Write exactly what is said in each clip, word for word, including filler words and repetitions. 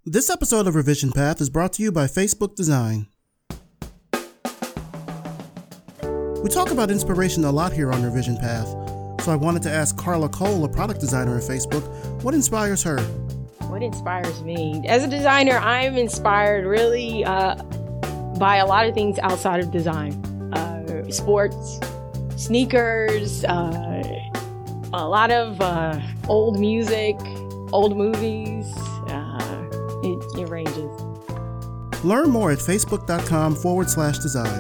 This episode of Revision Path is brought to you by Facebook Design. We talk about inspiration a lot here on Revision Path, so I wanted to ask Carla Cole, a product designer at Facebook, what inspires her? What inspires me? As a designer, I'm inspired really uh, by a lot of things outside of design. Uh, sports, sneakers, uh, a lot of uh, old music, old movies. Uh, it, it ranges. Learn more at facebook.com forward slash design.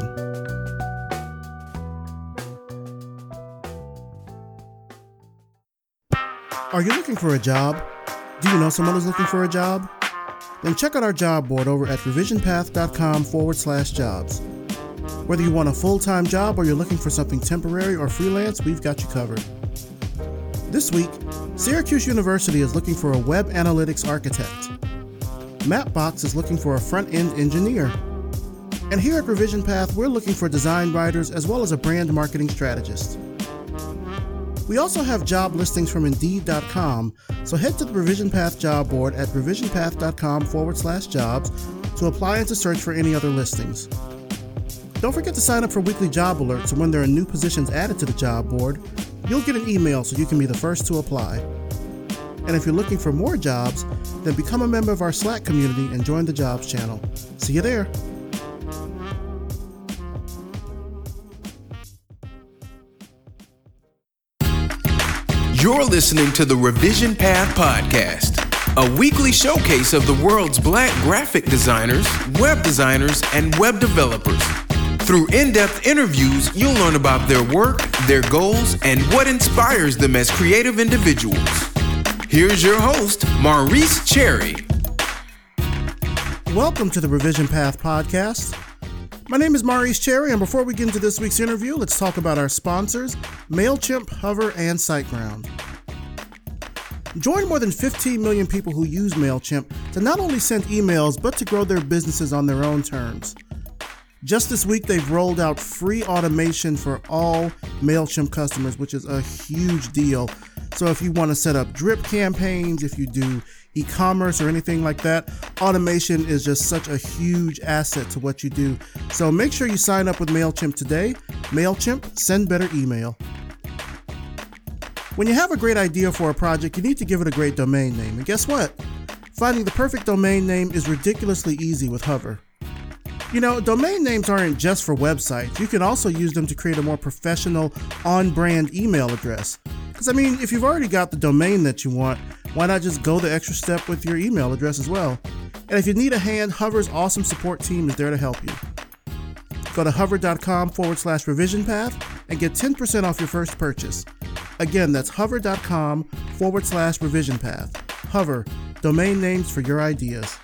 Are you looking for a job? Do you know someone who's looking for a job? Then check out our job board over at revisionpath.com forward slash jobs. Whether you want a full-time job or you're looking for something temporary or freelance, we've got you covered. This week, Syracuse University is looking for a web analytics architect. Mapbox is looking for a front-end engineer. And here at Revision Path, we're looking for design writers as well as a brand marketing strategist. We also have job listings from Indeed dot com, so head to the Revision Path job board at revisionpath.com forward slash jobs to apply and to search for any other listings. Don't forget to sign up for weekly job alerts, so when there are new positions added to the job board, you'll get an email so you can be the first to apply. And if you're looking for more jobs, then become a member of our Slack community and join the jobs channel. See you there. You're listening to the Revision Path Podcast, a weekly showcase of the world's Black graphic designers, web designers, and web developers. Through in-depth interviews, you'll learn about their work, their goals, and what inspires them as creative individuals. Here's your host, Maurice Cherry. Welcome to the Revision Path Podcast. My name is Maurice Cherry, and before we get into this week's interview, let's talk about our sponsors, MailChimp, Hover, and SiteGround. Join more than fifteen million people who use MailChimp to not only send emails, but to grow their businesses on their own terms. Just this week, they've rolled out free automation for all MailChimp customers, which is a huge deal. So if you want to set up drip campaigns, if you do e-commerce or anything like that, automation is just such a huge asset to what you do. So make sure you sign up with MailChimp today. MailChimp, send better email. When you have a great idea for a project, you need to give it a great domain name. And guess what? Finding the perfect domain name is ridiculously easy with Hover. You know, domain names aren't just for websites. You can also use them to create a more professional, on-brand email address. Because, I mean, if you've already got the domain that you want, why not just go the extra step with your email address as well? And if you need a hand, Hover's awesome support team is there to help you. Go to hover.com forward slash revision path and get ten percent off your first purchase. Again, that's hover.com forward slash revision path. Hover, domain names for your ideas.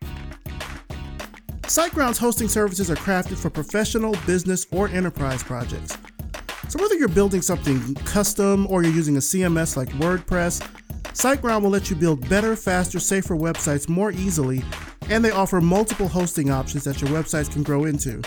SiteGround's hosting services are crafted for professional, business, or enterprise projects. So whether you're building something custom or you're using a C M S like WordPress, SiteGround will let you build better, faster, safer websites more easily, and they offer multiple hosting options that your websites can grow into.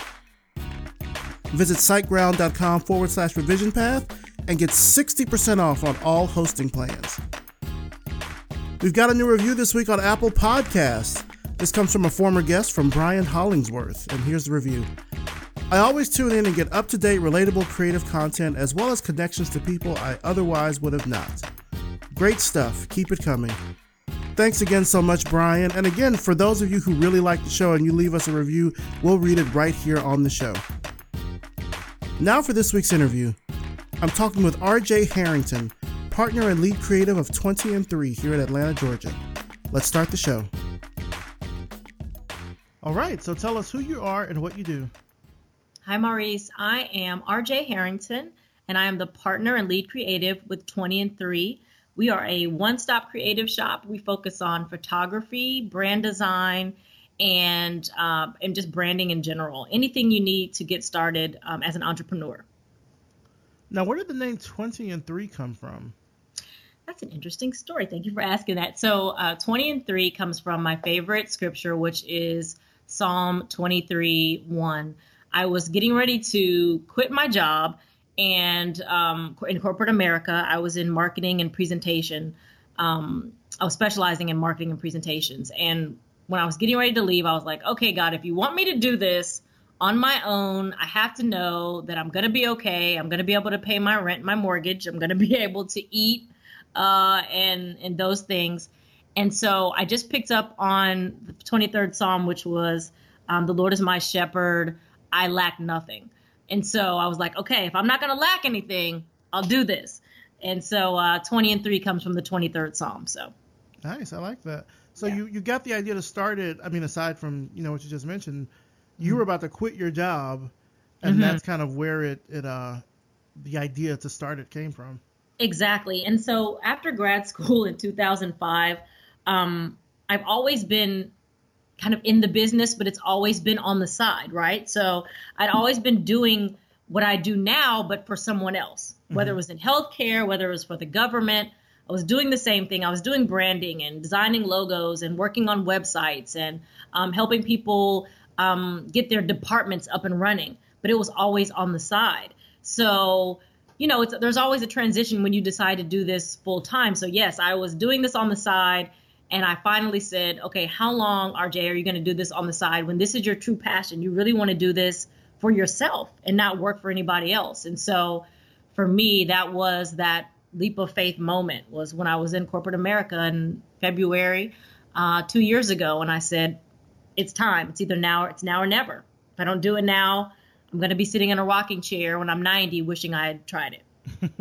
Visit siteground.com forward slash revision path and get sixty percent off on all hosting plans. We've got a new review this week on Apple Podcasts. This comes from a former guest, from Brian Hollingsworth, and here's the review. I always tune in and get up-to-date, relatable, creative content, as well as connections to people I otherwise would have not. Great stuff. Keep it coming. Thanks again so much, Brian. And again, for those of you who really like the show and you leave us a review, we'll read it right here on the show. Now for this week's interview. I'm talking with R J Harrington, partner and lead creative of twenty and three here in Atlanta, Georgia. Let's start the show. All right, so tell us who you are and what you do. Hi, Maurice. I am R J Harrington, and I am the partner and lead creative with twenty and three. We are a one-stop creative shop. We focus on photography, brand design, and uh, and just branding in general. Anything you need to get started um, as an entrepreneur. Now, where did the name twenty and three come from? That's an interesting story. Thank you for asking that. So uh, twenty and three comes from my favorite scripture, which is Psalm twenty-three one. I was getting ready to quit my job and um, in corporate America. I was in marketing and presentation. Um, I was specializing in marketing and presentations. And when I was getting ready to leave, I was like, okay, God, if you want me to do this on my own, I have to know that I'm going to be okay. I'm going to be able to pay my rent, my mortgage. I'm going to be able to eat uh, and, and those things. And so I just picked up on the twenty-third Psalm, which was, um, the Lord is my shepherd. I lack nothing. And so I was like, okay, if I'm not going to lack anything, I'll do this. And so uh, twenty and three comes from the twenty-third Psalm. So nice. I like that. So Yeah. you, you got the idea to start it. I mean, aside from, you know, what you just mentioned, you were about to quit your job, and Mhm. that's kind of where it, it uh, the idea to start it came from. Exactly. And so after grad school in two thousand five, um, I've always been kind of in the business, but it's always been on the side, right? So I'd always been doing what I do now, but for someone else, whether it was in healthcare, whether it was for the government. I was doing the same thing. I was doing branding and designing logos and working on websites and um, helping people um, get their departments up and running. But it was always on the side. So, you know, it's, there's always a transition when you decide to do this full time. So, yes, I was doing this on the side. And I finally said, okay, how long, R J, are you going to do this on the side when this is your true passion? You really want to do this for yourself and not work for anybody else. And so for me, that was that leap of faith moment, was when I was in corporate America in February uh, two years ago. And I said, it's time. It's either now or it's now or never. If I don't do it now, I'm going to be sitting in a rocking chair when I'm ninety wishing I had tried it.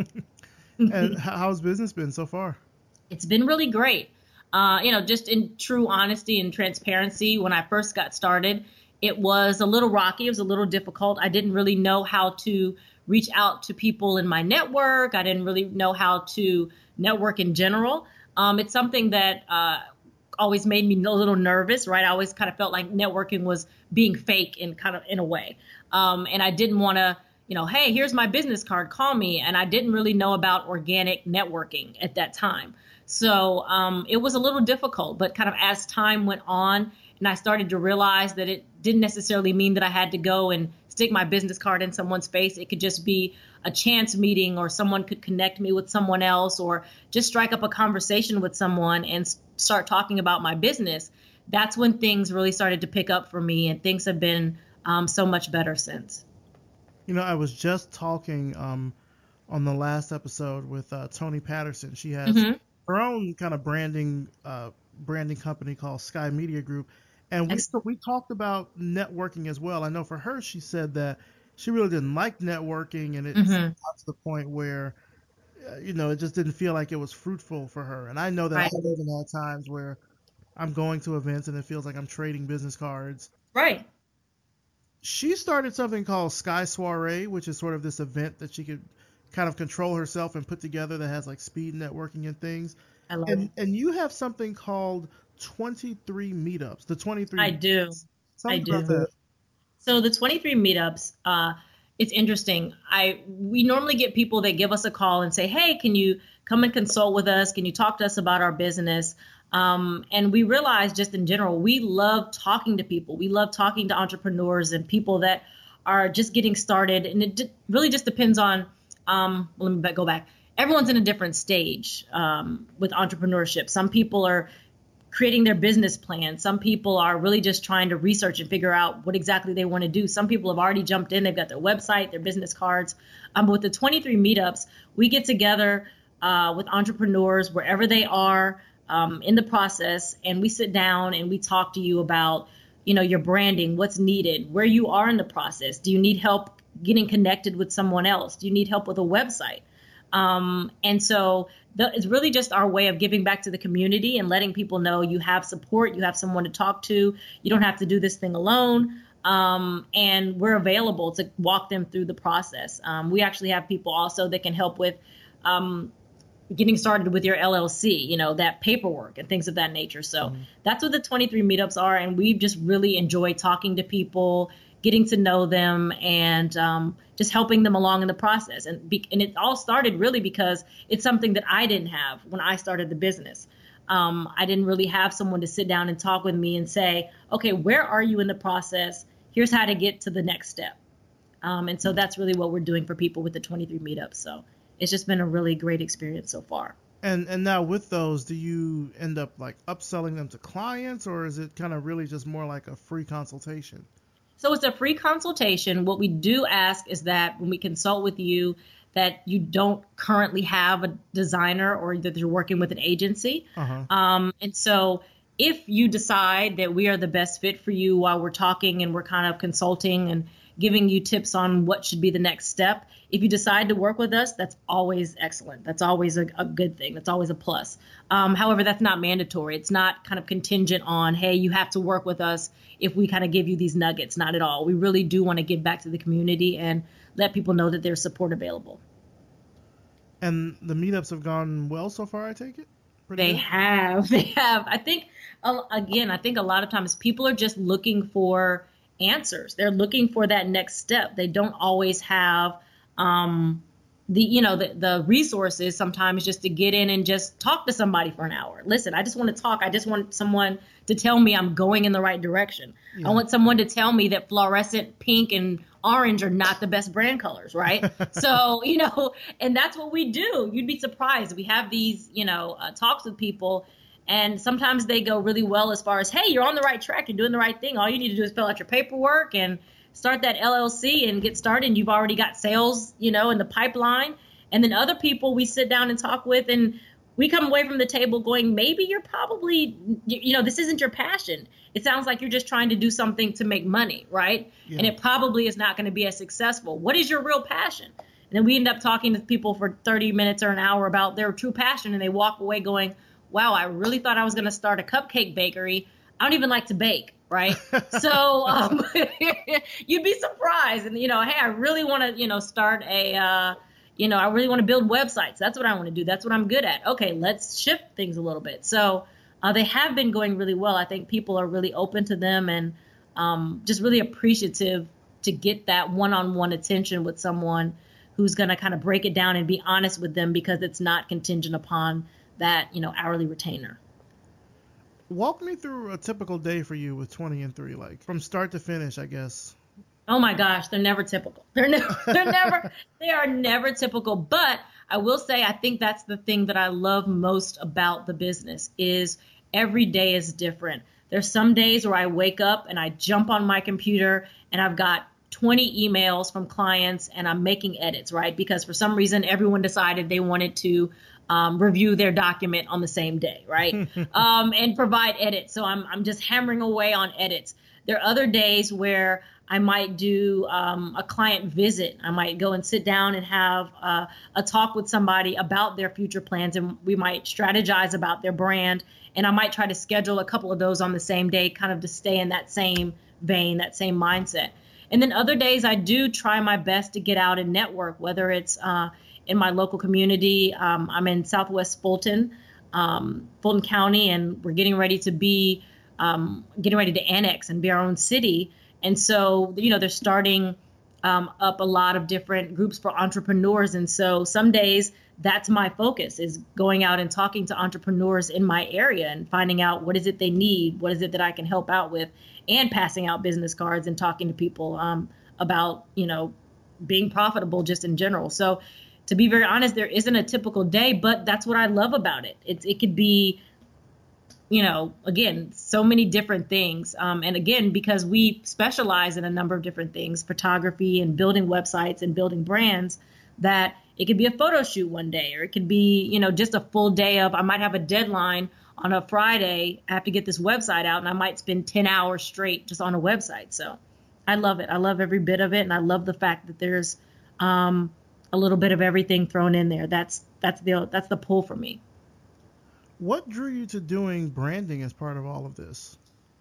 And h- how's business been so far? It's been really great. Uh, you know, just in true honesty and transparency, when I first got started, it was a little rocky. It was a little difficult. I didn't really know how to reach out to people in my network. I didn't really know how to network in general. Um, it's something that uh, always made me a little nervous, right? I always kind of felt like networking was being fake in kind of in a way. Um, and I didn't want to, you know, hey, here's my business card, call me. And I didn't really know about organic networking at that time. So um, it was a little difficult, but kind of as time went on and I started to realize that it didn't necessarily mean that I had to go and stick my business card in someone's face. It could just be a chance meeting, or someone could connect me with someone else, or just strike up a conversation with someone and s- start talking about my business. That's when things really started to pick up for me, and things have been um, so much better since. You know, I was just talking um, on the last episode with uh, Tony Patterson. She has Mhm. her own kind of branding uh, branding company called Sky Media Group, and we Excellent. we talked about networking as well. I know for her, she said that she really didn't like networking, and it Mhm. got to the point where uh, you know, it just didn't feel like it was fruitful for her. And I know that Right. I've even had times where I'm going to events and it feels like I'm trading business cards. Right. She started something called Sky Soiree, which is sort of this event that she could kind of control herself and put together that has like speed networking and things. I love And it. and you have something called twenty-three meetups. The twenty-three. I do. Tell I me about do. that. So the twenty-three meetups, uh, it's interesting. I we normally get people that give us a call and say, "Hey, can you come and consult with us? Can you talk to us about our business?" Um, and we realize, just in general, we love talking to people. We love talking to entrepreneurs and people that are just getting started. And it d- really just depends on. Um, let me go back. Everyone's in a different stage um, with entrepreneurship. Some people are creating their business plan. Some people are really just trying to research and figure out what exactly they want to do. Some people have already jumped in. They've got their website, their business cards. Um, but with the twenty-three meetups, we get together uh, with entrepreneurs wherever they are um, in the process, and we sit down and we talk to you about, you know, your branding, what's needed, where you are in the process. Do you need help getting connected with someone else? Do you need help with a website? Um, and so the, it's really just our way of giving back to the community and letting people know you have support, you have someone to talk to, you don't have to do this thing alone. Um, and we're available to walk them through the process. Um, we actually have people also that can help with um, getting started with your L L C, you know, that paperwork and things of that nature. So mm-hmm. that's what the twenty-three meetups are. And we've just really enjoyed talking to people, getting to know them, and um, just helping them along in the process. And, be, and it all started really because it's something that I didn't have when I started the business. Um, I didn't really have someone to sit down and talk with me and say, okay, where are you in the process? Here's how to get to the next step. Um, and so that's really what we're doing for people with the twenty-three meetups. So it's just been a really great experience so far. And and now with those, do you end up like upselling them to clients, or is it kind of really just more like a free consultation? So it's a free consultation. What we do ask is that when we consult with you, that you don't currently have a designer or that you're working with an agency. Uh-huh. Um, and so if you decide that we are the best fit for you while we're talking and we're kind of consulting and giving you tips on what should be the next step, if you decide to work with us, that's always excellent. That's always a, a good thing. That's always a plus. Um, however, that's not mandatory. It's not kind of contingent on, hey, you have to work with us if we kind of give you these nuggets. Not at all. We really do want to give back to the community and let people know that there's support available. And the meetups have gone well so far, I take it? Pretty they good? have. They have. I think, uh, again, I think a lot of times people are just looking for answers. They're looking for that next step. They don't always have um, the, you know, the, the resources sometimes just to get in and just talk to somebody for an hour. Listen, I just want to talk. I just want someone to tell me I'm going in the right direction. Yeah. I want someone to tell me that fluorescent pink and orange are not the best brand colors, right? So, you know, and that's what we do. You'd be surprised. We have these, you know, uh, talks with people, and sometimes they go really well as far as, hey, you're on the right track. You're doing the right thing. All you need to do is fill out your paperwork and start that L L C and get started. And you've already got sales, you know, in the pipeline. And then other people we sit down and talk with, and we come away from the table going, maybe you're probably, you know, this isn't your passion. It sounds like you're just trying to do something to make money, right? Yeah. And it probably is not going to be as successful. What is your real passion? And then we end up talking to people for thirty minutes or an hour about their true passion, and they walk away going, wow, I really thought I was going to start a cupcake bakery. I don't even like to bake, right? So um, you'd be surprised. And, you know, hey, I really want to, you know, start a, uh, you know, I really want to build websites. That's what I want to do. That's what I'm good at. Okay, let's shift things a little bit. So uh, they have been going really well. I think people are really open to them and um, just really appreciative to get that one-on-one attention with someone who's going to kind of break it down and be honest with them, because it's not contingent upon that, you know, hourly retainer. Walk me through a typical day for you with twenty and three, like from start to finish, I guess. Oh my gosh, they're never typical. They're never, they're never, they are never typical. But I will say, I think that's the thing that I love most about the business is every day is different. There's some days where I wake up and I jump on my computer and I've got twenty emails from clients and I'm making edits, right? Because for some reason, everyone decided they wanted to um, review their document on the same day, right? um, and provide edits. So I'm, I'm just hammering away on edits. There are other days where I might do um, a client visit. I might go and sit down and have uh, a talk with somebody about their future plans, and we might strategize about their brand. And I might try to schedule a couple of those on the same day, kind of to stay in that same vein, that same mindset. And then other days I do try my best to get out and network, whether it's uh, in my local community. Um, I'm in Southwest Fulton, um, Fulton County, and we're getting ready to be um, getting ready to annex and be our own city. And so, you know, they're starting um, up a lot of different groups for entrepreneurs. And so some days that's my focus, is going out and talking to entrepreneurs in my area and finding out what is it they need, what is it that I can help out with, and passing out business cards and talking to people um, about, you know, being profitable just in general. So to be very honest, there isn't a typical day, but that's what I love about it. It's, it could be, you know, again, so many different things. Um, and again, because we specialize in a number of different things, photography and building websites and building brands, that it could be a photo shoot one day, or it could be, you know, just a full day of, I might have a deadline on a Friday. I have to get this website out, and I might spend ten hours straight just on a website. So I love it. I love every bit of it. And I love the fact that there's um, a little bit of everything thrown in there. That's, that's the, that's the pull for me. What drew you to doing branding as part of all of this?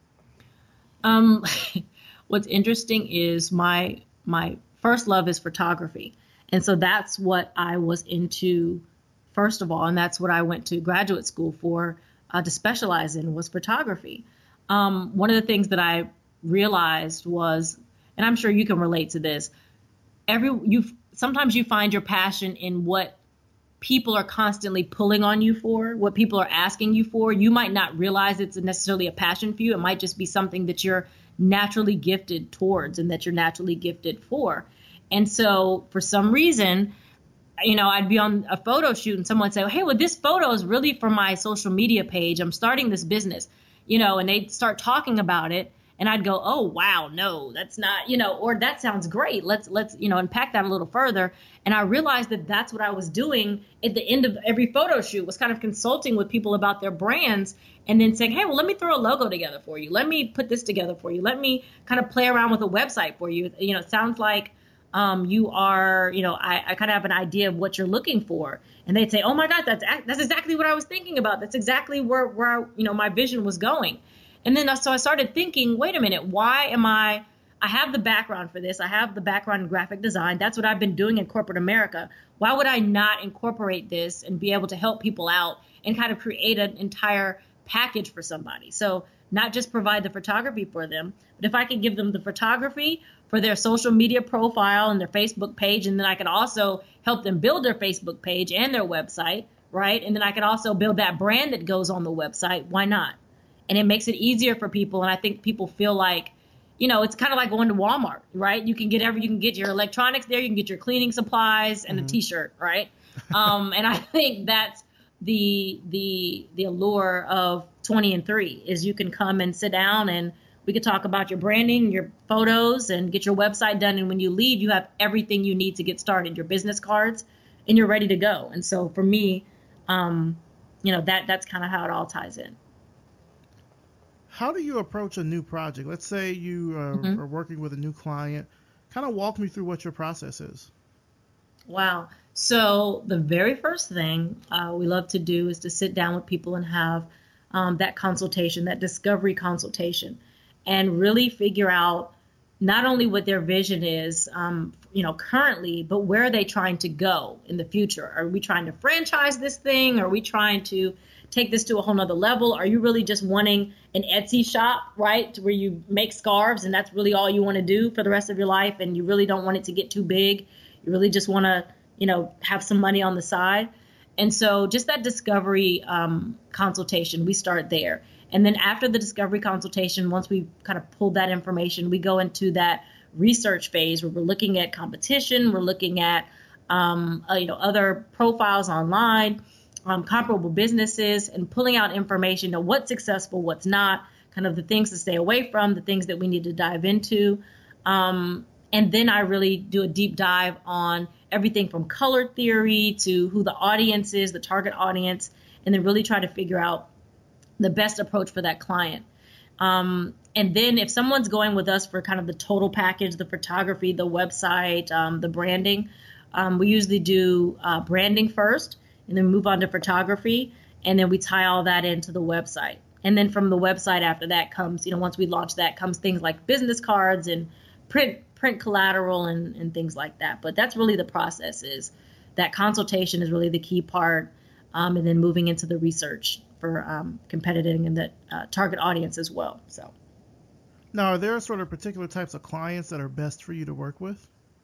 Um, what's interesting is my, my first love is photography. And so that's what I was into first of all. And that's what I went to graduate school for, uh, to specialize in, was photography. Um, one of the things that I realized was, and I'm sure you can relate to this, every, you sometimes you find your passion in what people are constantly pulling on you for, what people are asking you for. You might not realize it's necessarily a passion for you. It might just be something that you're naturally gifted towards and that you're naturally gifted for. And so for some reason, you know, I'd be on a photo shoot and someone would say, hey, well, this photo is really for my social media page. I'm starting this business, you know, and they'd start talking about it. And I'd go, oh, wow, no, that's not, you know, or that sounds great. Let's, let's, you know, unpack that a little further. And I realized that that's what I was doing at the end of every photo shoot, was kind of consulting with people about their brands and then saying, hey, well, let me throw a logo together for you. Let me put this together for you. Let me kind of play around with a website for you. You know, it sounds like um, you are, you know, I, I kind of have an idea of what you're looking for. And they'd say, oh, my God, that's that's exactly what I was thinking about. That's exactly where, where I, you know, my vision was going. And then so I started thinking, wait a minute, why am I, I have the background for this. I have the background in graphic design. That's what I've been doing in corporate America. Why would I not incorporate this and be able to help people out and kind of create an entire package for somebody? So not just provide the photography for them, but if I could give them the photography for their social media profile and their Facebook page, and then I could also help them build their Facebook page and their website, right? And then I could also build that brand that goes on the website. Why not? And it makes it easier for people. And I think people feel like, you know, it's kind of like going to Walmart, right? You can get every, you can get your electronics there, you can get your cleaning supplies and mm-hmm. a T-shirt, right? um, and I think that's the the the allure of twenty and three is you can come and sit down and we could talk about your branding, your photos, and get your website done. And when you leave, you have everything you need to get started, your business cards, and you're ready to go. And so for me, um, you know, that that's kind of how it all ties in. How do you approach a new project? Let's say you uh, mm-hmm. are working with a new client. Kind of walk me through what your process is. Wow. So the very first thing uh, we love to do is to sit down with people and have um, that consultation, that discovery consultation, and really figure out not only what their vision is, um, you know, currently, but where are they trying to go in the future? Are we trying to franchise this thing? Are we trying to take this to a whole nother level? Are you really just wanting an Etsy shop, right, to where you make scarves and that's really all you want to do for the rest of your life, and you really don't want it to get too big? You really just want to, you know, have some money on the side. And so just that discovery um, consultation, we start there. And then after the discovery consultation, once we kind of pull that information, we go into that research phase where we're looking at competition, we're looking at, um, uh, you know, other profiles online, Um, comparable businesses, and pulling out information on what's successful, what's not, kind of the things to stay away from, the things that we need to dive into. Um, and then I really do a deep dive on everything from color theory to who the audience is, the target audience, and then really try to figure out the best approach for that client. Um, and then if someone's going with us for kind of the total package, the photography, the website, um, the branding, um, we usually do uh, branding first, and then move on to photography, and then we tie all that into the website. And then from the website after that comes, you know, once we launch that, comes things like business cards and print print collateral and, and things like that. But that's really the process. Is that consultation is really the key part, um, and then moving into the research for um, competitive and the uh, target audience as well. So, now, are there sort of particular types of clients that are best for you to work with?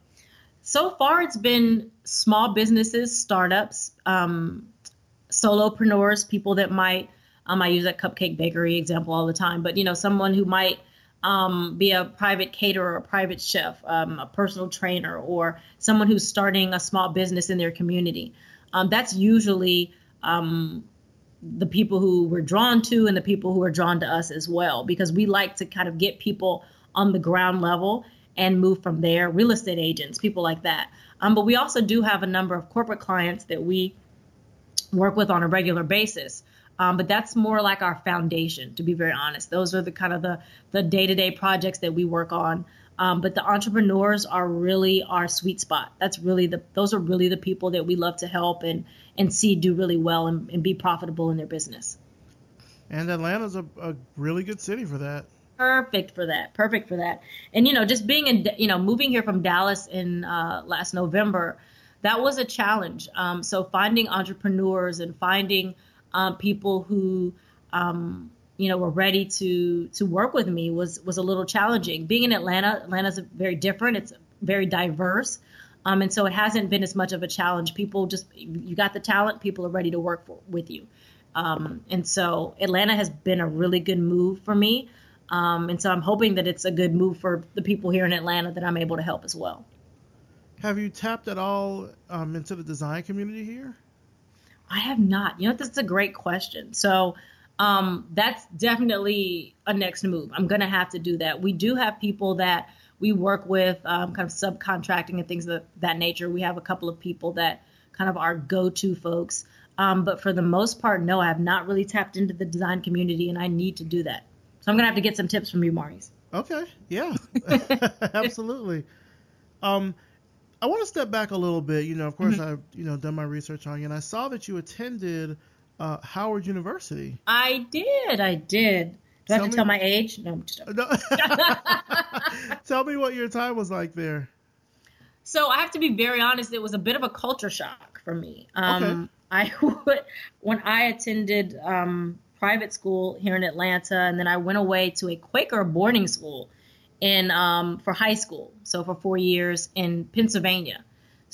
So far, it's been small businesses, startups, um, solopreneurs, people that might, um, I use that Cupcake Bakery example all the time, but, you know, someone who might um, be a private caterer, a private chef, um, a personal trainer, or someone who's starting a small business in their community. Um, that's usually um, the people who we're drawn to and the people who are drawn to us as well, because we like to kind of get people on the ground level and move from there, real estate agents, people like that. Um, but we also do have a number of corporate clients that we work with on a regular basis. Um, but that's more like our foundation, to be very honest. Those are the kind of the, the day-to-day projects that we work on. Um, but the entrepreneurs are really our sweet spot. That's really the, those are really the people that we love to help and, and see do really well and, and be profitable in their business. And Atlanta's a, a really good city for that. Perfect for that. Perfect for that. And, you know, just being in, you know, moving here from Dallas in uh, last November, that was a challenge. Um, so finding entrepreneurs and finding um, people who, um, you know, were ready to to work with me was was a little challenging. Being in Atlanta, Atlanta's very different. It's very diverse. Um, and so it hasn't been as much of a challenge. People just, you got the talent, people are ready to work for, with you. Um, and so Atlanta has been a really good move for me. Um, and so I'm hoping that it's a good move for the people here in Atlanta that I'm able to help as well. Have you tapped at all um, into the design community here? I have not. You know, this is a great question. So um, that's definitely a next move. I'm going to have to do that. We do have people that we work with, um, kind of subcontracting and things of that nature. We have a couple of people that kind of are go-to folks. Um, but for the most part, no, I have not really tapped into the design community, and I need to do that. So I'm going to have to get some tips from you, Maurice. Okay. Yeah, absolutely. Um, I want to step back a little bit. You know, of course, mm-hmm. I've, you know, done my research on you, and I saw that you attended uh, Howard University. I did. I did. Do I have to tell my age? No, I'm just no. Tell me what your time was like there. So I have to be very honest. It was a bit of a culture shock for me. Um, okay. I would, when I attended um, private school here in Atlanta, and then I went away to a Quaker boarding school in um, for high school. So for four years in Pennsylvania.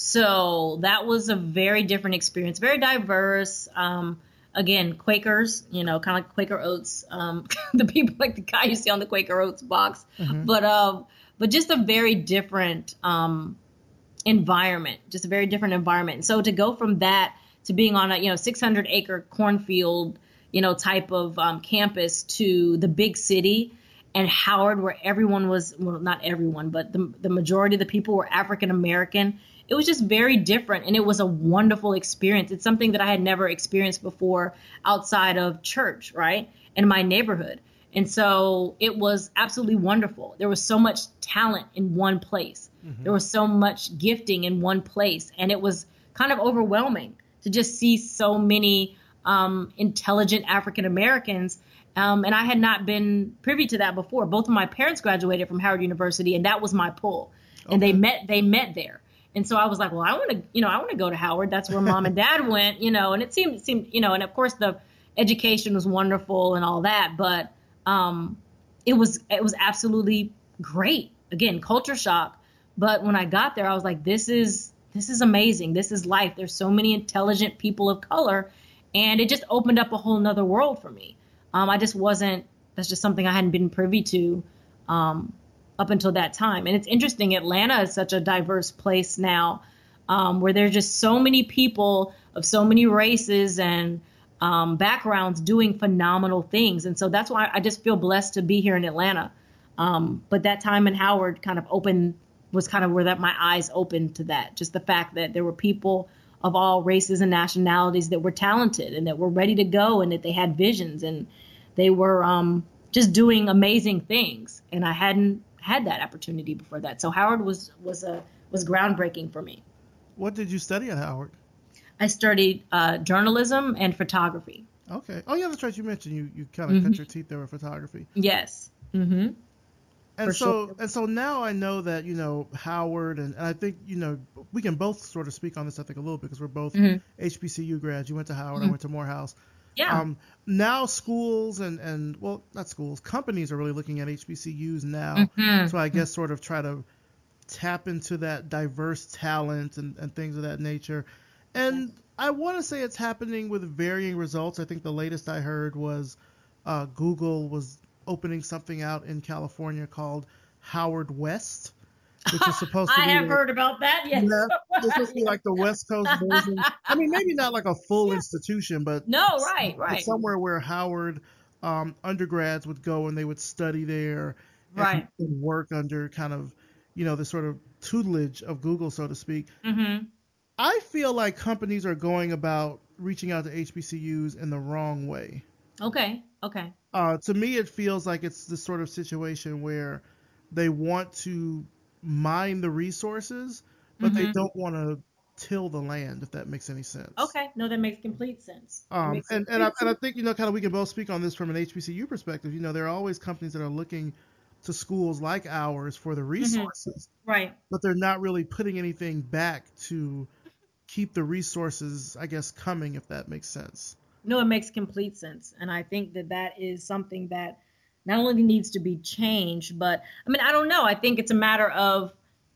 So that was a very different experience, very diverse. Um, Again, Quakers, you know, kind of like Quaker Oats, um, the people like the guy you see on the Quaker Oats box, mm-hmm. but um, but just a very different um, environment, just a very different environment. And so to go from that to being on a, you know, six hundred acre cornfield, you know, type of um, campus to the big city and Howard, where everyone was, well, not everyone, but the, the majority of the people were African American. It was just very different, and it was a wonderful experience. It's something that I had never experienced before outside of church, right, in my neighborhood. And so it was absolutely wonderful. There was so much talent in one place. Mm-hmm. There was so much gifting in one place, and it was kind of overwhelming to just see so many um, intelligent African Americans. Um, and I had not been privy to that before. Both of my parents graduated from Howard University, and that was my pull. Okay. And they met they met there. And so I was like, well, I want to, you know, I want to go to Howard. That's where mom and dad went, you know, and it seemed, it seemed, you know, and of course the education was wonderful and all that, but um, it was, it was absolutely great. Again, culture shock. But when I got there, I was like, this is, this is amazing. This is life. There's so many intelligent people of color, and it just opened up a whole nother world for me. Um, I just wasn't, that's just something I hadn't been privy to um, up until that time. And it's interesting, Atlanta is such a diverse place now, um, where there's just so many people of so many races and um, backgrounds doing phenomenal things. And so that's why I just feel blessed to be here in Atlanta. Um, but that time in Howard kind of opened, was kind of where that my eyes opened to that. Just the fact that there were people of all races and nationalities that were talented and that were ready to go, and that they had visions, and they were um, just doing amazing things. And I hadn't had that opportunity before that. So Howard was was a was groundbreaking for me. What did you study at Howard? I studied uh, journalism and photography. Okay. Oh yeah, that's right. You mentioned you you kind of mm-hmm. cut your teeth there with photography. Yes. Mm-hmm. And For so sure. and so now I know that, you know, Howard, and, and I think, you know, we can both sort of speak on this, I think, a little bit, because we're both mm-hmm. H B C U grads. You went to Howard, mm-hmm. I went to Morehouse. Yeah. Um, now schools and, and, well, not schools, companies are really looking at H B C Us now. Mm-hmm. So I guess sort of try to tap into that diverse talent and, and things of that nature. And I want to say it's happening with varying results. I think the latest I heard was uh, Google was opening something out in California called Howard West, which is supposed to I be. I have like, heard about that, yes. Yeah, it's supposed to be like the West Coast version. I mean, maybe not like a full yeah. institution, but no, right, right. somewhere where Howard um, undergrads would go and they would study there, right, and work under kind of, you know, the sort of tutelage of Google, so to speak. Mm-hmm. I feel like companies are going about reaching out to H B C Us in the wrong way. Okay, okay. Uh, to me, it feels like it's this sort of situation where they want to mine the resources, but mm-hmm. they don't want to till the land, if that makes any sense. Okay, no, that makes complete sense. Um, makes and and I, and I think, you know, kind of we can both speak on this from an H B C U perspective. You know, there are always companies that are looking to schools like ours for the resources, mm-hmm. right? But they're not really putting anything back to keep the resources, I guess, coming, if that makes sense. No, it makes complete sense. And I think that that is something that not only needs to be changed, but I mean, I don't know. I think it's a matter of,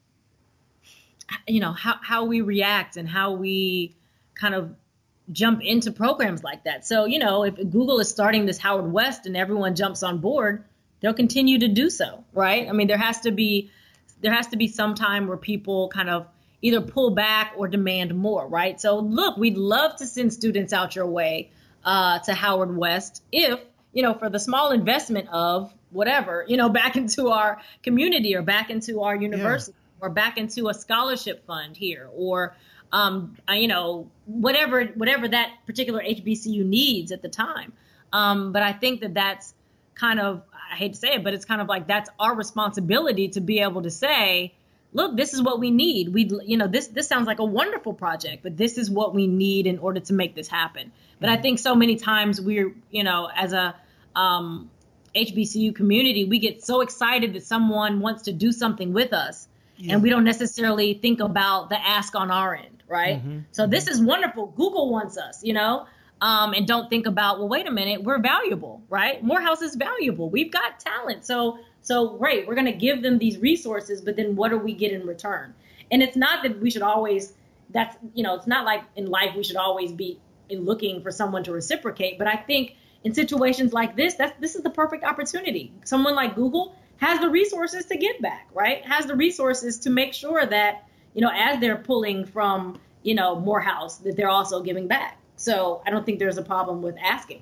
you know, how, how we react and how we kind of jump into programs like that. So, you know, if Google is starting this Howard West and everyone jumps on board, they'll continue to do so, right? I mean, there has to be, there has to be some time where people kind of either pull back or demand more, right? So look, we'd love to send students out your way uh, to Howard West if, you know, for the small investment of whatever, you know, back into our community or back into our university yeah. or back into a scholarship fund here or, um, you know, whatever, whatever that particular H B C U needs at the time. Um, but I think that that's kind of, I hate to say it, but it's kind of like that's our responsibility to be able to say, look, this is what we need. We, you know, this this sounds like a wonderful project, but this is what we need in order to make this happen. But mm-hmm. I think so many times we're, you know, as a um, H B C U community, we get so excited that someone wants to do something with us, yeah. and we don't necessarily think about the ask on our end, right? Mm-hmm. So mm-hmm. this is wonderful. Google wants us, you know. Um, and don't think about, well, wait a minute, we're valuable, right? Morehouse is valuable. We've got talent. So, so great, we're going to give them these resources, but then what do we get in return? And it's not that we should always, that's, you know, it's not like in life we should always be looking for someone to reciprocate. But I think in situations like this, that's, this is the perfect opportunity. Someone like Google has the resources to give back, right? Has the resources to make sure that, you know, as they're pulling from, you know, Morehouse, that they're also giving back. So I don't think there's a problem with asking.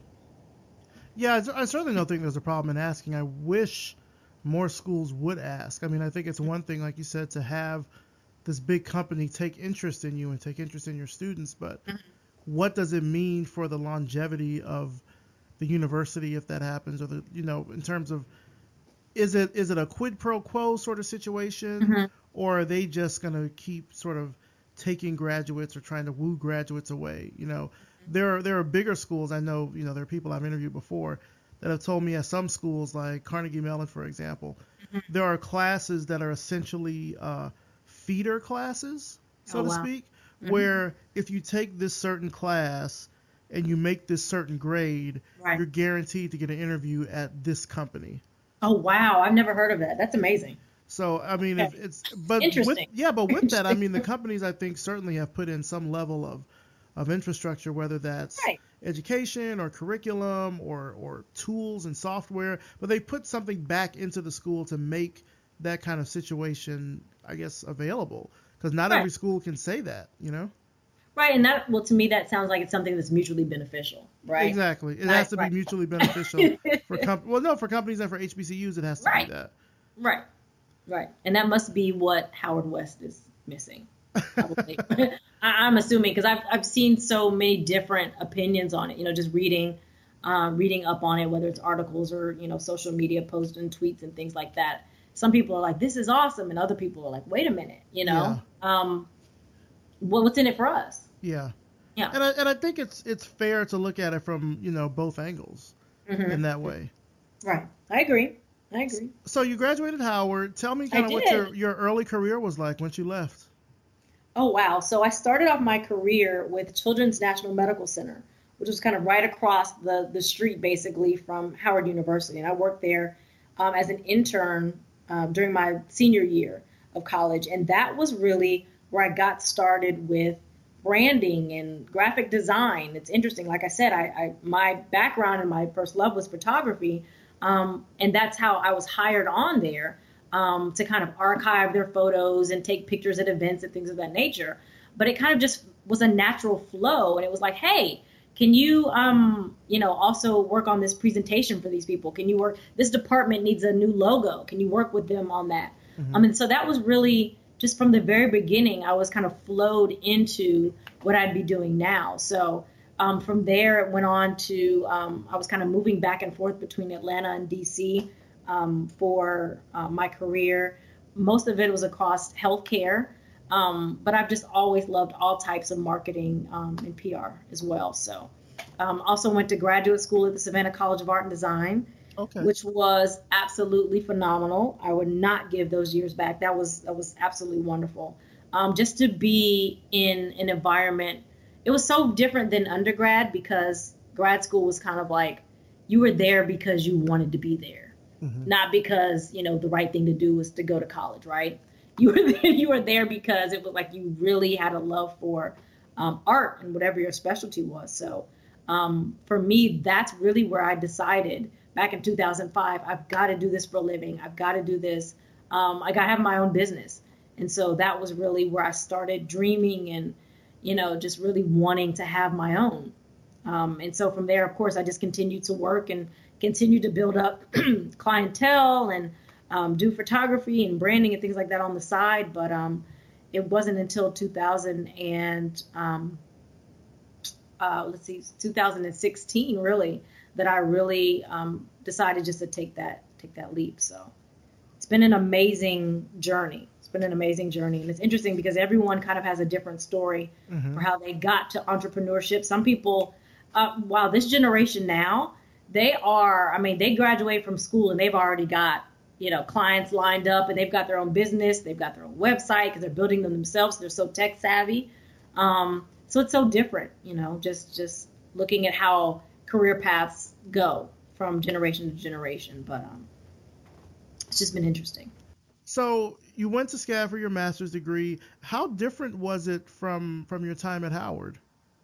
Yeah, I certainly don't think there's a problem in asking. I wish more schools would ask. I mean, I think it's one thing, like you said, to have this big company take interest in you and take interest in your students, but mm-hmm. what does it mean for the longevity of the university if that happens? Or the, you know, in terms of, is it is it a quid pro quo sort of situation, mm-hmm. or are they just going to keep sort of taking graduates or trying to woo graduates away? You know, there are there are bigger schools. I know, you know, there are people I've interviewed before that have told me at some schools like Carnegie Mellon, for example, mm-hmm. there are classes that are essentially uh, feeder classes, so oh, to wow. speak, mm-hmm. where if you take this certain class and you make this certain grade, right. you're guaranteed to get an interview at this company. Oh, wow. I've never heard of that. That's amazing. So, I mean, okay. if it's, but with, yeah, but with that, I mean, the companies, I think, certainly have put in some level of, of infrastructure, whether that's right. education or curriculum or, or tools and software, but they put something back into the school to make that kind of situation, I guess, available, because not right. every school can say that, you know? Right. And that, well, to me, that sounds like it's something that's mutually beneficial, right? Exactly. It right, has to right. be mutually beneficial for, com- well, no, for companies and for H B C Us, it has to right. be that. Right. Right. And that must be what Howard West is missing. Probably. I, I'm assuming, because I've I've seen so many different opinions on it, you know, just reading uh, reading up on it, whether it's articles or, you know, social media posts and tweets and things like that. Some people are like, this is awesome. And other people are like, wait a minute, you know, yeah. um, well, what's in it for us? Yeah. Yeah. And I, and I think it's it's fair to look at it from, you know, both angles mm-hmm. in that way. Right. I agree. I agree. So you graduated Howard. Tell me kind of what your, your early career was like once you left. Oh, wow. So I started off my career with Children's National Medical Center, which was kind of right across the, the street, basically, from Howard University. And I worked there um, as an intern um, during my senior year of college. And that was really where I got started with branding and graphic design. It's interesting. Like I said, I, I my background and my first love was photography. Um, and that's how I was hired on there um, to kind of archive their photos and take pictures at events and things of that nature. But it kind of just was a natural flow. And it was like, hey, can you, um, you know, also work on this presentation for these people? Can you work? This department needs a new logo. Can you work with them on that? Mm-hmm. I mean, so that was really just from the very beginning, I was kind of flowed into what I'd be doing now. So Um, from there, it went on to, um, I was kind of moving back and forth between Atlanta and D C um, for uh, my career. Most of it was across healthcare, um, but I've just always loved all types of marketing um, and P R as well. So um, also went to graduate school at the Savannah College of Art and Design, okay. which was absolutely phenomenal. I would not give those years back. That was, that was absolutely wonderful. Um, just to be in an environment. It was so different than undergrad because grad school was kind of like you were there because you wanted to be there, mm-hmm. not because, you know, the right thing to do was to go to college, right? You were there, you were there because it was like you really had a love for um, art and whatever your specialty was. So um, for me, that's really where I decided back in two thousand five, I've got to do this for a living. I've got to do this. Um, I got to have my own business. And so that was really where I started dreaming and, you know, just really wanting to have my own. Um, and so from there, of course, I just continued to work and continued to build up clientele and um, do photography and branding and things like that on the side. But um, it wasn't until two thousand and um, uh, let's see, two thousand sixteen really that I really um, decided just to take that take that leap. So it's been an amazing journey. It's been an amazing journey. And it's interesting because everyone kind of has a different story mm-hmm. for how they got to entrepreneurship. Some people, uh, wow, this generation now, they are, I mean, they graduate from school and they've already got, you know, clients lined up and they've got their own business. They've got their own website because they're building them themselves. They're so tech savvy. Um, so it's so different, you know, just, just looking at how career paths go from generation to generation. But um, it's just been interesting. So you went to SCAD for your master's degree. How different was it from, from your time at Howard?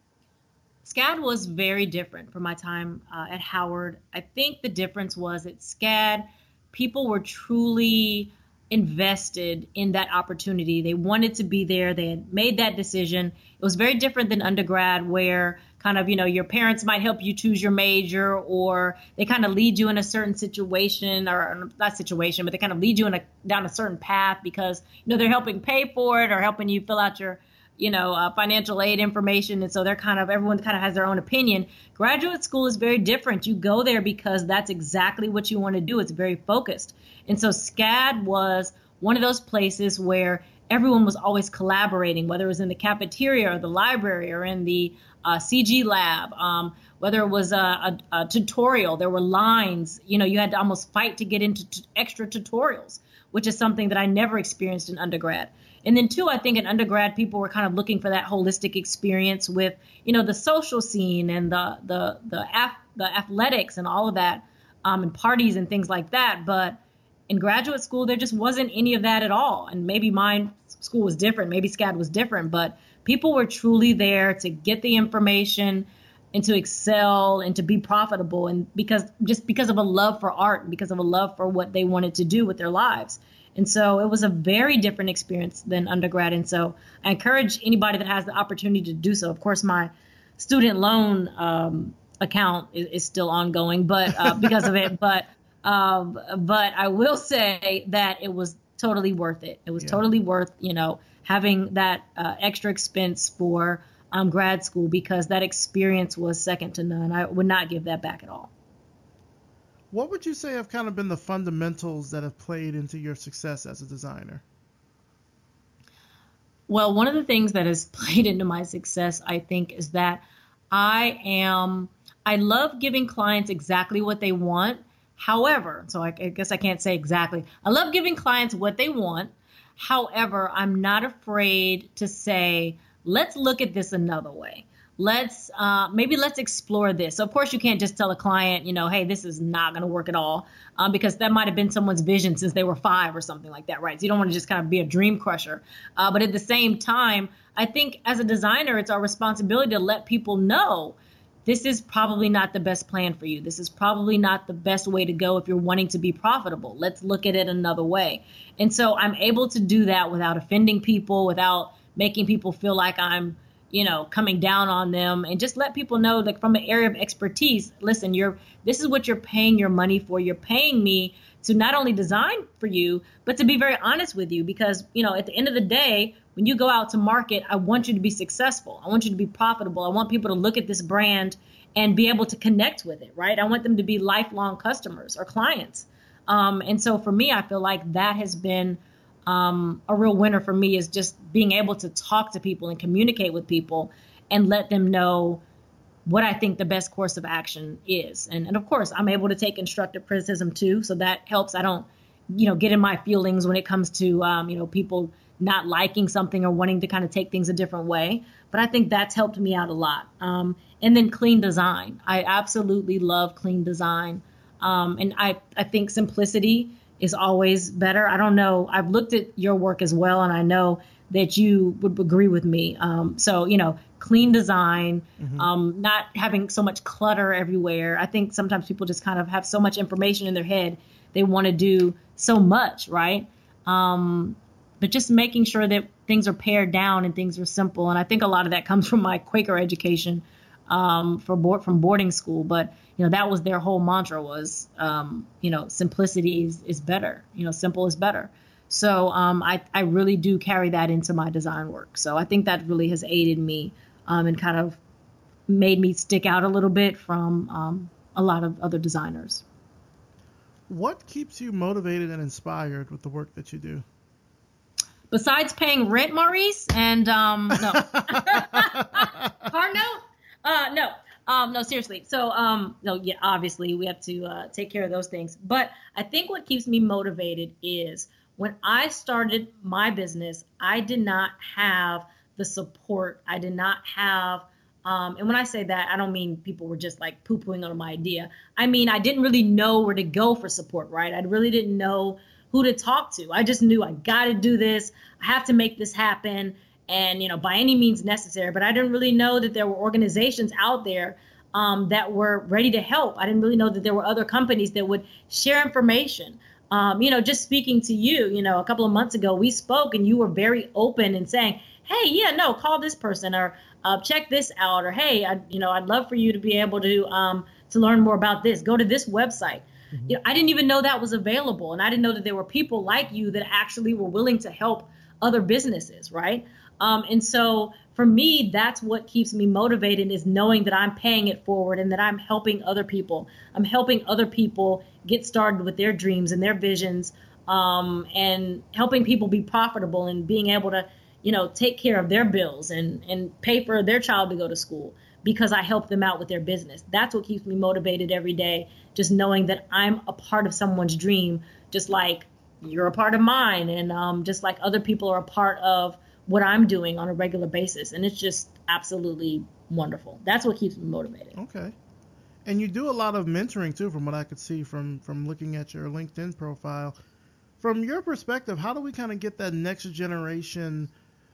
SCAD was very different from my time uh, at Howard. I think the difference was at SCAD, people were truly invested in that opportunity. They wanted to be there. They had made that decision. It was very different than undergrad where kind of, you know, your parents might help you choose your major or they kind of lead you in a certain situation or not situation, but they kind of lead you in a, down a certain path because, you know, they're helping pay for it or helping you fill out your, you know, uh, financial aid information. And so they're kind of, everyone kind of has their own opinion. Graduate school is very different. You go there because that's exactly what you want to do. It's very focused. And so SCAD was one of those places where everyone was always collaborating, whether it was in the cafeteria or the library or in the uh, C G lab, um, whether it was a, a, a tutorial, there were lines, you know, you had to almost fight to get into t- extra tutorials, which is something that I never experienced in undergrad. And then two, I think in undergrad, people were kind of looking for that holistic experience with, you know, the social scene and the the the, af- the athletics and all of that um, and parties and things like that. But in graduate school, there just wasn't any of that at all. And maybe my school was different. Maybe SCAD was different. But people were truly there to get the information and to excel and to be profitable. And because just because of a love for art and because of a love for what they wanted to do with their lives. And so it was a very different experience than undergrad. And so I encourage anybody that has the opportunity to do so. Of course, my student loan um, account is, is still ongoing, but uh, because of it. But um, but I will say that it was totally worth it. It was yeah. totally worth, you know, having that uh, extra expense for um, grad school because that experience was second to none. I would not give that back at all. What would you say have kind of been the fundamentals that have played into your success as a designer? Well, one of the things that has played into my success, I think, is that I am, I love giving clients exactly what they want. However, so I, I guess I can't say exactly. I love giving clients what they want. However, I'm not afraid to say, let's look at this another way. Let's uh, maybe let's explore this. So, of course, you can't just tell a client, you know, hey, this is not going to work at all, um, because that might have been someone's vision since they were five or something like that. Right. So you don't want to just kind of be a dream crusher. Uh, but at the same time, I think as a designer, it's our responsibility to let people know this is probably not the best plan for you. This is probably not the best way to go if you're wanting to be profitable. Let's look at it another way. And so I'm able to do that without offending people, without making people feel like I'm, you know, coming down on them, and just let people know, like, from an area of expertise, listen, you're, this is what you're paying your money for. You're paying me to not only design for you, but to be very honest with you, because, you know, at the end of the day, when you go out to market, I want you to be successful. I want you to be profitable. I want people to look at this brand and be able to connect with it, right? I want them to be lifelong customers or clients. Um, and so for me, I feel like that has been Um, a real winner for me, is just being able to talk to people and communicate with people and let them know what I think the best course of action is. And, and of course, I'm able to take constructive criticism too. So that helps. I don't, you know, get in my feelings when it comes to, um, you know, people not liking something or wanting to kind of take things a different way. But I think that's helped me out a lot. Um, and then clean design. I absolutely love clean design. Um, and I, I think simplicity is always better. I don't know. I've looked at your work as well, and I know that you would agree with me. Um, so, you know, clean design, mm-hmm. um, not having so much clutter everywhere. I think sometimes people just kind of have so much information in their head. They want to do so much, right? Um, but just making sure that things are pared down and things are simple. And I think a lot of that comes from my Quaker education um, for board, from boarding school. But, you know, that was their whole mantra was, um, you know, simplicity is, is better. You know, simple is better. So um, I, I really do carry that into my design work. So I think that really has aided me um, and kind of made me stick out a little bit from um, a lot of other designers. What keeps you motivated and inspired with the work that you do? Besides paying rent, Maurice, and um, no, car note, uh, no, um, no, seriously. So, um, no, yeah, obviously we have to uh, take care of those things. But I think what keeps me motivated is when I started my business, I did not have the support. I did not have, um, and when I say that, I don't mean people were just like poo-pooing on my idea. I mean, I didn't really know where to go for support, right? I really didn't know who to talk to. I just knew I got to do this. I have to make this happen. And, you know, by any means necessary. But I didn't really know that there were organizations out there um, that were ready to help. I didn't really know that there were other companies that would share information. Um, you know, just speaking to you, you know, a couple of months ago, we spoke and you were very open and saying, hey, yeah, no, call this person or uh, check this out. Or, hey, I, you know, I'd love for you to be able to um, to learn more about this. Go to this website. Mm-hmm. You know, I didn't even know that was available. And I didn't know that there were people like you that actually were willing to help other businesses. Right. Um, and so for me, that's what keeps me motivated is knowing that I'm paying it forward and that I'm helping other people. I'm helping other people get started with their dreams and their visions um, and helping people be profitable and being able to, you know, take care of their bills and, and pay for their child to go to school because I help them out with their business. That's what keeps me motivated every day, just knowing that I'm a part of someone's dream, just like you're a part of mine and um, just like other people are a part of what I'm doing on a regular basis. And it's just absolutely wonderful. That's what keeps me motivated. Okay. And you do a lot of mentoring too, from what I could see from, from looking at your LinkedIn profile. From your perspective, how do we kind of get that next generation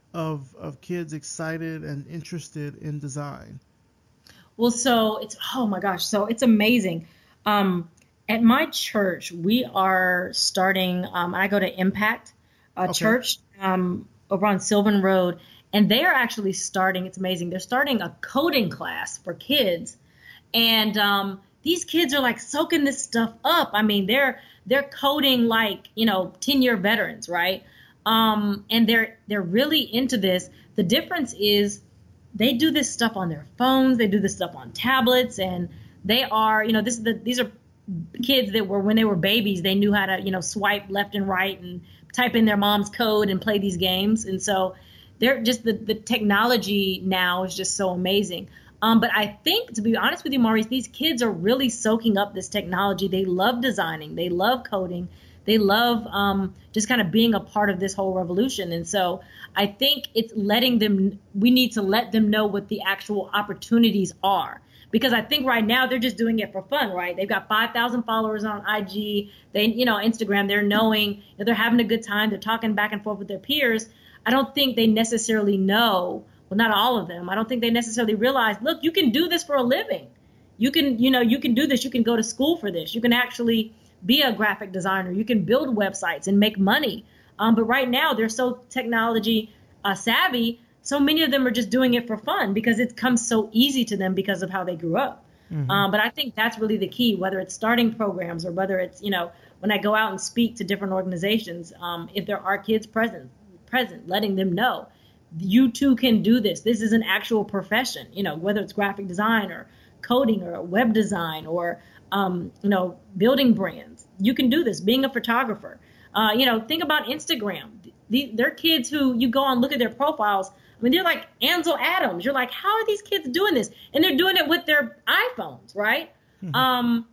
of of kids excited and interested in design? Well, so it's, oh my gosh, so it's amazing. Um, at my church, we are starting, um, I go to Impact uh, okay. Church um, over on Sylvan Road, and they are actually starting, it's amazing, they're starting a coding class for kids. And um, these kids are like soaking this stuff up. I mean, they're they're coding like, you know, ten-year veterans, right? Um, and they're they're really into this. The difference is they do this stuff on their phones. They do this stuff on tablets, and they are, you know, this is the these are kids that were when they were babies. They knew how to, you know, swipe left and right and type in their mom's code and play these games. And so they're just the the technology now is just so amazing. Um, but I think, to be honest with you, Maurice, these kids are really soaking up this technology. They love designing. They love coding. They love um, just kind of being a part of this whole revolution. And so I think it's letting them, we need to let them know what the actual opportunities are. Because I think right now they're just doing it for fun, right? They've got five thousand followers on I G, they, you know, Instagram. They're knowing that they're having a good time. They're talking back and forth with their peers. I don't think they necessarily know. Well, not all of them. I don't think they necessarily realize, look, you can do this for a living. You can, you know, you can do this. You can go to school for this. You can actually be a graphic designer. You can build websites and make money. Um, but right now they're so technology uh, savvy. So many of them are just doing it for fun because it comes so easy to them because of how they grew up. Mm-hmm. Um, but I think that's really the key, whether it's starting programs or whether it's, you know, when I go out and speak to different organizations, um, if there are kids present, present, letting them know. You too can do this. This is an actual profession, you know, whether it's graphic design or coding or web design or, um, you know, building brands. You can do this, being a photographer. Uh, you know, think about Instagram. The, they're kids who you go and look at their profiles. I mean, they're like Ansel Adams. You're like, how are these kids doing this? And they're doing it with their iPhones, right? Mm-hmm. Um,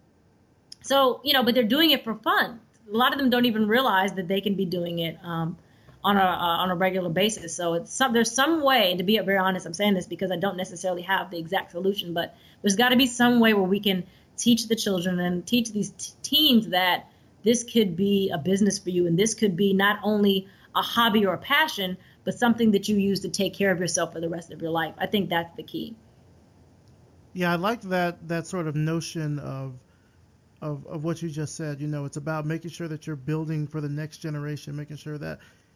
so, you know, but they're doing it for fun. A lot of them don't even realize that they can be doing it um on a uh, on a regular basis. So it's some, there's some way, and to be very honest, I'm saying this because I don't necessarily have the exact solution, but there's got to be some way where we can teach the children and teach these t- teens that this could be a business for you, and this could be not only a hobby or a passion, but something that you use to take care of yourself for the rest of your life. I think that's the key. Yeah, I like that that sort of notion of of of what you just said. You know, it's about making sure that you're building for the next generation, making sure that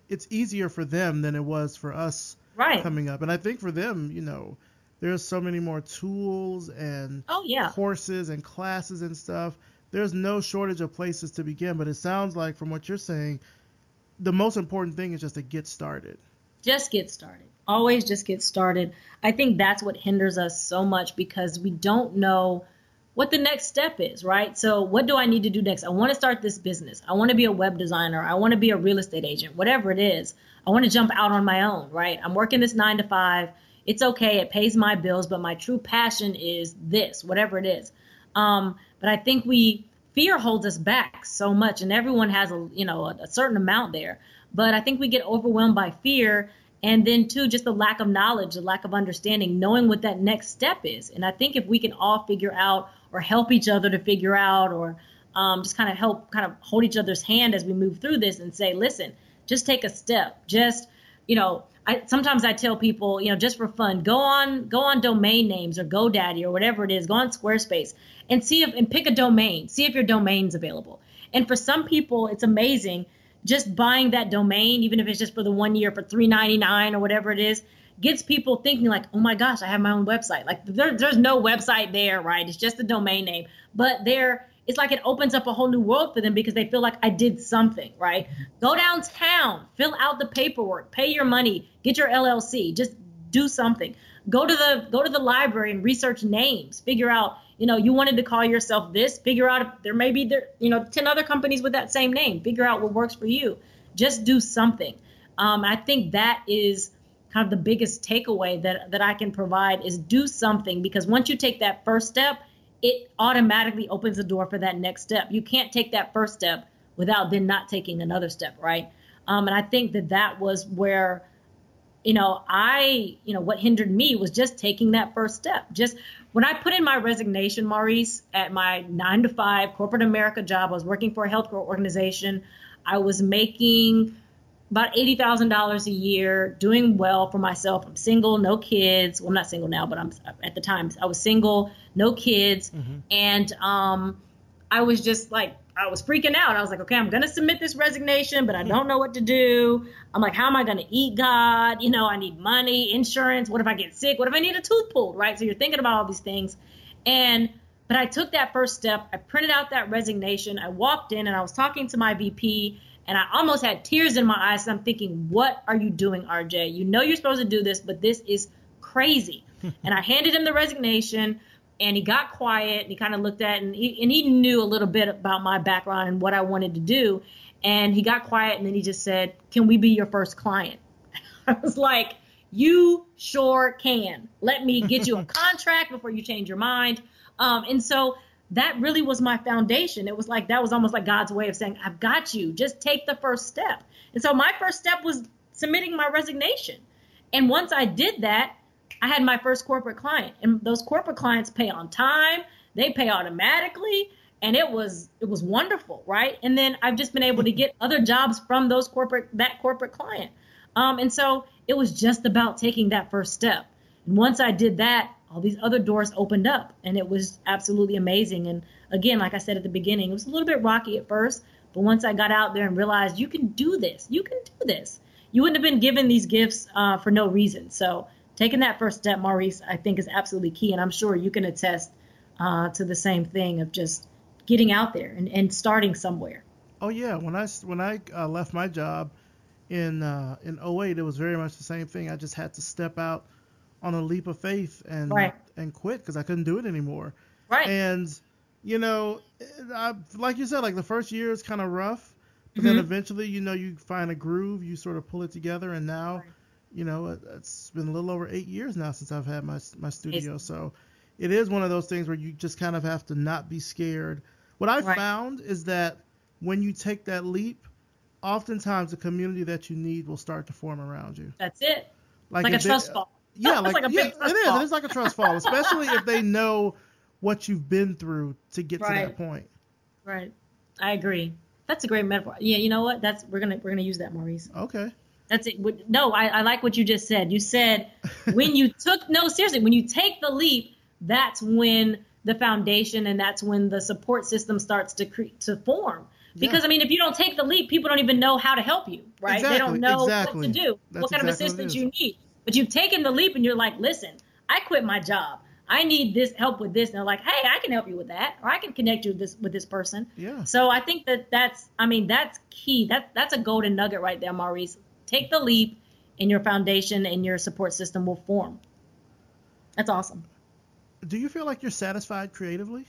it's easier for them than it was for us right. coming up. And I think for them, you know, there's so many more tools and oh, yeah. courses and classes and stuff. There's no shortage of places to begin. But it sounds like from what you're saying, the most important thing is just to get started. Just get started. Always just get started. I think that's what hinders us so much because we don't know what the next step is, right? So what do I need to do next? I want to start this business. I want to be a web designer. I want to be a real estate agent, whatever it is. I want to jump out on my own, right? I'm working this nine to five. It's okay. It pays my bills, but my true passion is this, whatever it is. Um, but I think we, fear holds us back so much, and everyone has a, you know, a, a certain amount there. But I think we get overwhelmed by fear. And then, too, just the lack of knowledge, the lack of understanding, knowing what that next step is. And I think if we can all figure out or help each other to figure out or um, just kind of help kind of hold each other's hand as we move through this and say, listen, just take a step. Just, you know, I, sometimes I tell people, you know, just for fun, go on go on domain names or GoDaddy or whatever it is. Go on Squarespace and see if and pick a domain. See if your domain's available. And for some people, it's amazing. Just buying that domain, even if it's just for the one year for three ninety-nine or whatever it is, gets people thinking like, oh my gosh, I have my own website. Like there, there's no website there, right? It's just a domain name. But there, it's like it opens up a whole new world for them because they feel like I did something, right? Go downtown, fill out the paperwork, pay your money, get your L L C, just do something. Go to the go to the library and research names. Figure out, you know, you wanted to call yourself this. Figure out if there may be, there, you know, ten other companies with that same name. Figure out what works for you. Just do something. Um, I think that is kind of the biggest takeaway that, that I can provide is do something, because once you take that first step, it automatically opens the door for that next step. You can't take that first step without then not taking another step, right? Um, and I think that that was where, you know, I, you know, what hindered me was just taking that first step. Just when I put in my resignation, Maurice, at my nine to five corporate America job, I was working for a healthcare organization. I was making about eighty thousand dollars a year, doing well for myself. I'm single, no kids. Well, I'm not single now, but I'm at the time I was single, no kids. Mm-hmm. And um, I was just like, I was freaking out. I was like, okay, I'm going to submit this resignation, but I don't know what to do. I'm like, how am I going to eat, God? You know, I need money, insurance. What if I get sick? What if I need a tooth pulled, right? So you're thinking about all these things. And, but I took that first step. I printed out that resignation. I walked in and I was talking to my V P and I almost had tears in my eyes. And I'm thinking, what are you doing, R J? You know you're supposed to do this, but this is crazy. And I handed him the resignation. And he got quiet and he kind of looked at it and he, and he knew a little bit about my background and what I wanted to do. And he got quiet and then he just said, can we be your first client? I was like, you sure can. Let me get you a contract before you change your mind. Um, and so that really was my foundation. It was like, that was almost like God's way of saying, I've got you. Just take the first step. And so my first step was submitting my resignation. And once I did that, I had my first corporate client, and those corporate clients pay on time. They pay automatically. And it was it was wonderful. Right. And then I've just been able to get other jobs from those corporate that corporate client. Um, and so it was just about taking that first step. And once I did that, all these other doors opened up and it was absolutely amazing. And again, like I said at the beginning, it was a little bit rocky at first. But once I got out there and realized you can do this, you can do this. You wouldn't have been given these gifts uh, for no reason. So taking that first step, Maurice, I think is absolutely key. And I'm sure you can attest uh, to the same thing of just getting out there and, and starting somewhere. Oh, yeah. When I, when I uh, left my job in uh, in oh eight, it was very much the same thing. I just had to step out on a leap of faith and right. and quit because I couldn't do it anymore. Right. And, you know, I, like you said, like the first year is kind of rough. But mm-hmm. then eventually, you know, you find a groove, you sort of pull it together. And now, right. you know, it, it's been a little over eight years now since I've had my my studio. It's, so it is one of those things where you just kind of have to not be scared. What I've right. found is that when you take that leap, oftentimes the community that you need will start to form around you. That's it. Like, like a they, trust fall. Yeah, like, like a yeah, big trust it is. fall. It is like a trust fall, especially if they know what you've been through to get right. to that point. Right. I agree. That's a great metaphor. Yeah, you know what? That's we're gonna we're gonna use that, Maurice. Okay. That's it. No, I, I like what you just said. You said when you took no seriously when you take the leap, that's when the foundation and that's when the support system starts to cre- to form. Because, yeah. I mean, if you don't take the leap, people don't even know how to help you, right? Exactly, They don't know exactly. what to do, That's what kind exactly of assistance what you need. But you've taken the leap and you're like, listen, I quit my job. I need this help with this. And they're like, hey, I can help you with that. Or I can connect you with this, with this person. Yeah. So I think that that's, I mean, that's key. That, that's a golden nugget right there, Maurice. Take the leap and your foundation and your support system will form. That's awesome. Do you feel like you're satisfied creatively?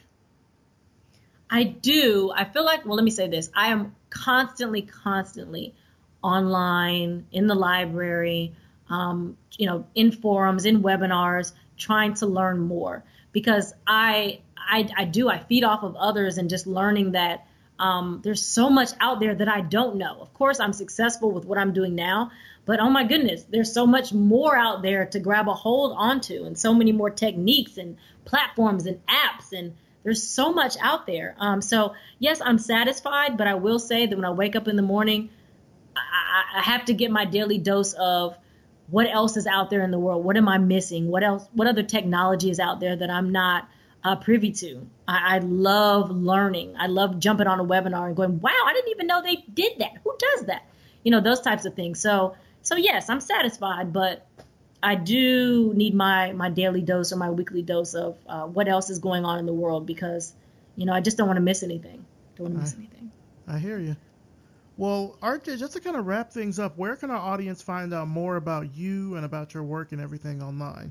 I do. I feel like, well, let me say this. I am constantly, constantly online, in the library, um, you know, in forums, in webinars, trying to learn more because I, I, I do, I feed off of others and just learning that um, there's so much out there that I don't know. Of course, I'm successful with what I'm doing now, but oh my goodness, there's so much more out there to grab a hold onto and so many more techniques and platforms and apps and there's so much out there. Um, so yes, I'm satisfied, but I will say that when I wake up in the morning, I, I have to get my daily dose of what else is out there in the world? What am I missing? What else? What other technology is out there that I'm not uh, privy to? I, I love learning. I love jumping on a webinar and going, wow, I didn't even know they did that. Who does that? You know, those types of things. So, so yes, I'm satisfied, but I do need my, my daily dose or my weekly dose of uh, what else is going on in the world because, you know, I just don't want to miss anything. Don't want to miss I, anything. I hear you. Well, R J, just to kind of wrap things up, where can our audience find out more about you and about your work and everything online?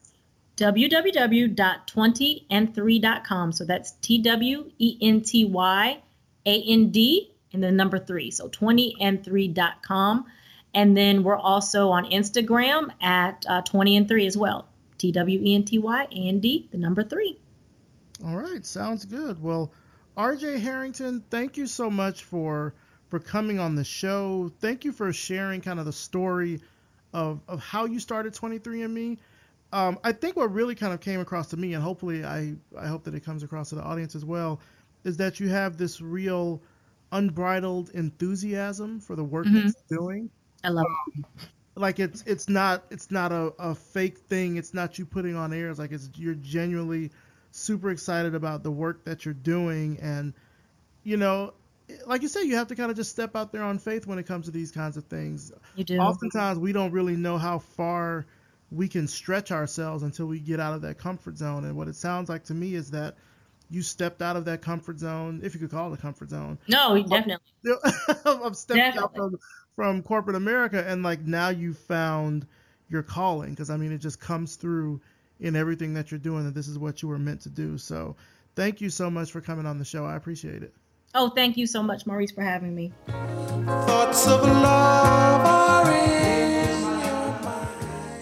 w w w dot twenty and three dot com. So that's T W E N T Y A N D and the number three. So twenty and three dot com. And then we're also on Instagram at uh, twenty and three as well. T W E N T Y A N D, the number three. All right. Sounds good. Well, R J Harrington, thank you so much for for coming on the show. Thank you for sharing kind of the story of, of how you started twenty-three and me. Um, I think what really kind of came across to me, and hopefully I, I hope that it comes across to the audience as well, is that you have this real unbridled enthusiasm for the work Mm-hmm. that you're doing. I love it. Like it's it's not it's not a, a fake thing. It's not you putting on airs. Like it's you're genuinely super excited about the work that you're doing. And, you know, like you said, you have to kind of just step out there on faith when it comes to these kinds of things. You do. Oftentimes we don't really know how far we can stretch ourselves until we get out of that comfort zone. And what it sounds like to me is that you stepped out of that comfort zone, if you could call it a comfort zone. No, definitely. I've stepped Definitely. out from, from corporate America, and like now you found your calling, because I mean it just comes through in everything that you're doing, that this is what you were meant to do. So thank you so much for coming on the show. I appreciate it. Oh, thank you so much, Maurice, for having me. Thoughts of love are in your mind.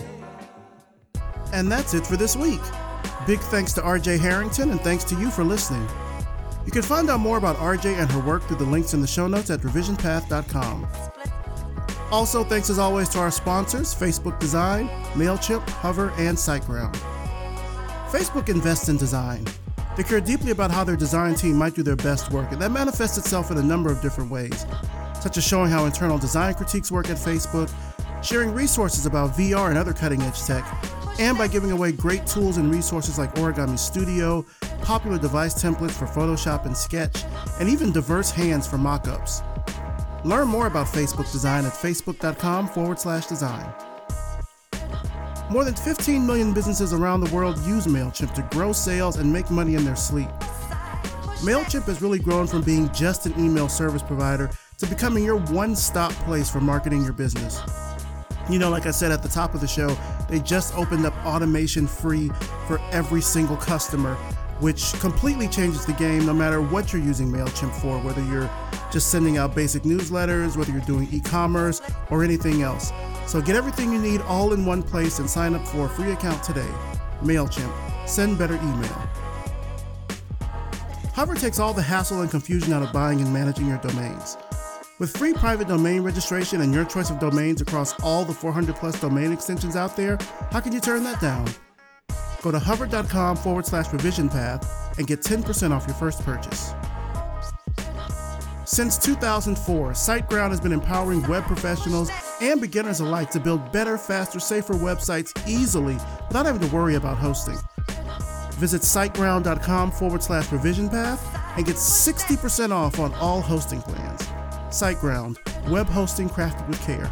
And that's it for this week. Big thanks to R J Harrington, and thanks to you for listening. You can find out more about R J and her work through the links in the show notes at revision path dot com. Also, thanks as always to our sponsors, Facebook Design, MailChimp, Hover, and SiteGround. Facebook invests in design. They care deeply about how their design team might do their best work, and that manifests itself in a number of different ways, such as showing how internal design critiques work at Facebook, sharing resources about V R and other cutting-edge tech, and by giving away great tools and resources like Origami Studio, popular device templates for Photoshop and Sketch, and even diverse hands for mockups. Learn more about Facebook Design at facebook.com forward slash design. More than fifteen million businesses around the world use MailChimp to grow sales and make money in their sleep. MailChimp has really grown from being just an email service provider to becoming your one-stop place for marketing your business. You know, like I said at the top of the show, they just opened up automation free for every single customer, which completely changes the game no matter what you're using MailChimp for, whether you're just sending out basic newsletters, whether you're doing e-commerce, or anything else. So get everything you need all in one place and sign up for a free account today. MailChimp. Send better email. Hover takes all the hassle and confusion out of buying and managing your domains. With free private domain registration and your choice of domains across all the four hundred plus domain extensions out there, how can you turn that down? Go to hover.com forward slash revision path and get ten percent off your first purchase. Since two thousand four, SiteGround has been empowering web professionals and beginners alike to build better, faster, safer websites easily without having to worry about hosting. Visit siteground.com forward slash revision path and get sixty percent off on all hosting plans. SiteGround, web hosting crafted with care.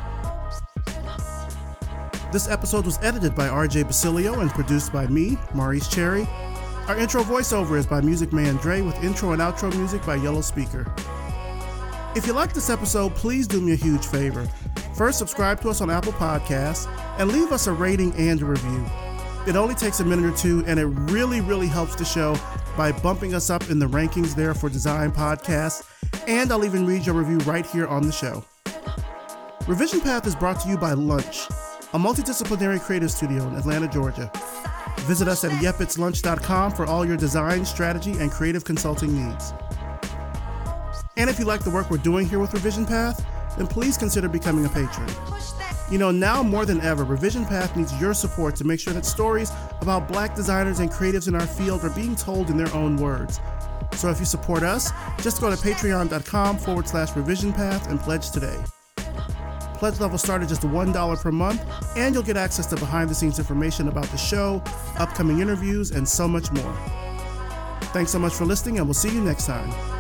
This episode was edited by R J Basilio and produced by me, Maurice Cherry. Our intro voiceover is by Music Man Dre with intro and outro music by Yellow Speaker. If you like this episode, please do me a huge favor. First, subscribe to us on Apple Podcasts and leave us a rating and a review. It only takes a minute or two, and it really, really helps the show by bumping us up in the rankings there for design podcasts, and I'll even read your review right here on the show. Revision Path is brought to you by Lunch, a multidisciplinary creative studio in Atlanta, Georgia. Visit us at yepits lunch dot com for all your design, strategy, and creative consulting needs. And if you like the work we're doing here with Revision Path, then please consider becoming a patron. You know, now more than ever, Revision Path needs your support to make sure that stories about Black designers and creatives in our field are being told in their own words. So if you support us, just go to patreon.com forward slash Revision Path and pledge today. Pledge levels start at just one dollar per month, and you'll get access to behind-the-scenes information about the show, upcoming interviews, and so much more. Thanks so much for listening, and we'll see you next time.